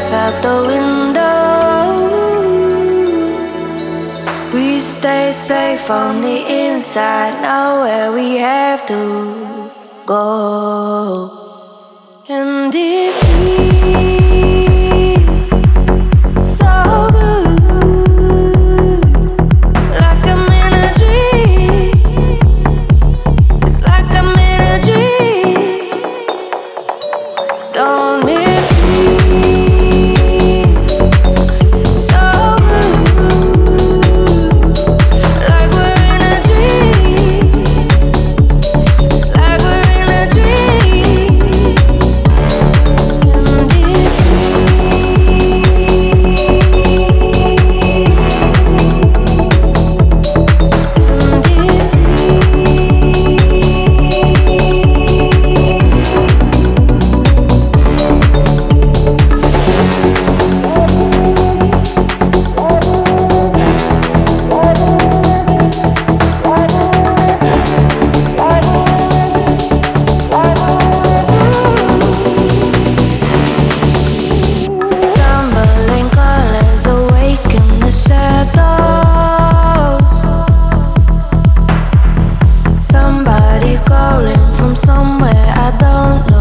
life out the window. We stay safe on the inside, know where we have to go. And it feels so good, like I'm in a dream. It's like I'm in a dream. Don't it feel so good, like we're in a dream. It's like we're in a dream. And it tumbling colors awaken the shadows. Somebody's calling from somewhere I don't know.